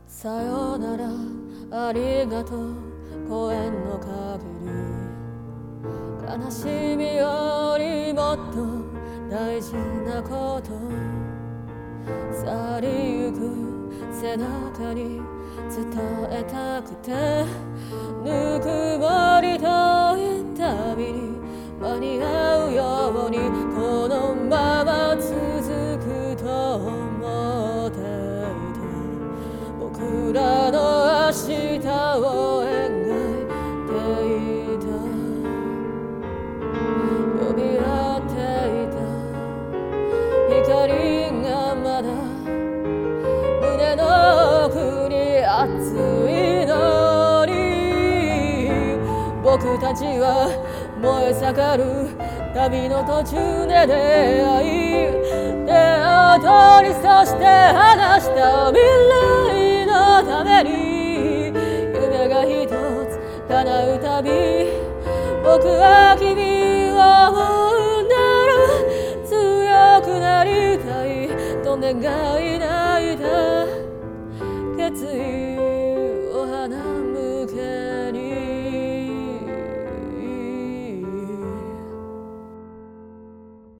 さよならありがとう公園の限り悲しみよりもっと大事なこと去りゆく背中に伝えたくてぬくもりといったびに間に合うようにこのまま続くと思っていた僕らの明日を描いていた呼び合っていた光がまだ胸の奥に熱いのに僕たちは燃え盛る旅の途中で出会い手を取りそして話した未来のために夢が一つ叶うたび僕は君を生んだら強くなりたいと願い泣いた決意を放